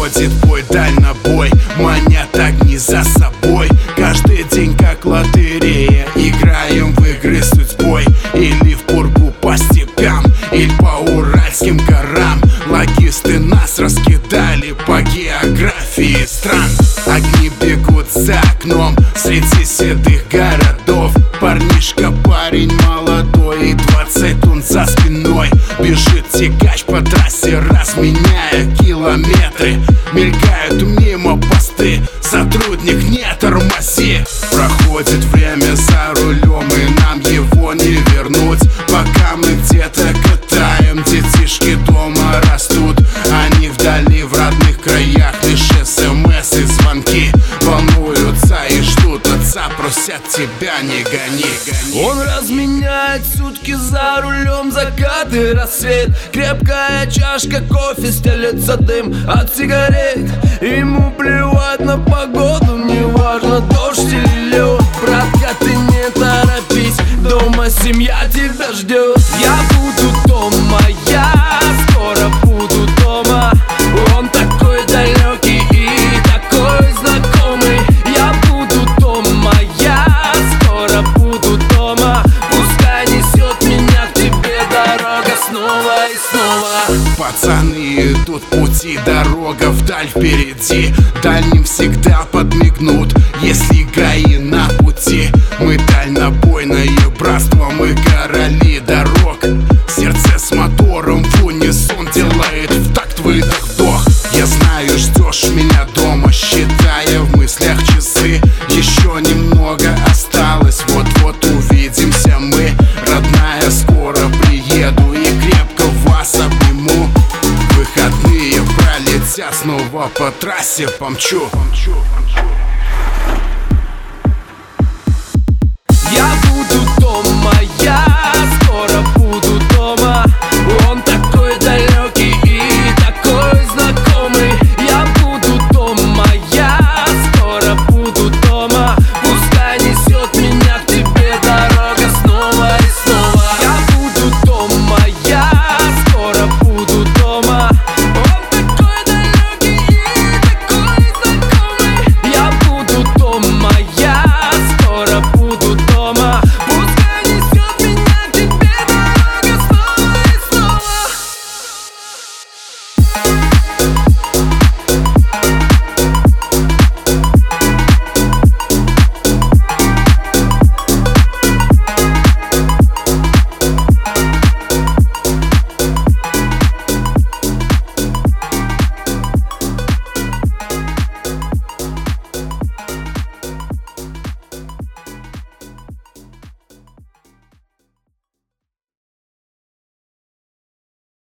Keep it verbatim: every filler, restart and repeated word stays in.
проходит бой, дальнобой, манят огни за собой. Каждый день как лотерея, играем в игры судьбой. Или в пургу по степям, или по уральским горам. Логисты нас раскидали по географии стран. Огни бегут за окном среди седых городов. Парнишка, парень молодой, и двадцать тонн за спиной. Бежит тягач по трассе, разменяя километры. Мелькают мимо посты, сотрудник, не тормози. Проходит время за рулем, и нам его не вернуть. Пока мы где-то катаем, детишки дома растут. Они вдали, в родных краях, лишь смс и звонки. Волнуются и ждут отца, просят тебя не гони, гони. Он разменяет сутки за рулем, закат и рассвет. Крепкая чашка кофе, стелется дым от сигарет. Ему плевать на погоду, неважно дождь или лед. Братка, ты не торопись, дома семья тебя ждет. Я буду дома, я скоро буду дома. Он такой далекий и такой знакомый. Я буду дома, я скоро буду дома. Пускай несет меня к тебе дорога снова и снова. Пацаны идут в пути, дорога вдаль впереди. Дальним всегда подмигнут, если ГАИ на пути. Мы дальнобойное братство, мы короли дорог. Сердце с мотором в унисон делает в такт выдох-вдох. Я знаю, ждешь меня дома, считая в мыслях часы. Еще немного осталось, вот-вот увидимся мы. Родная, скоро приеду и крепко вас обниму. Выходные пролетят, снова по трассе помчу, помчу, помчу.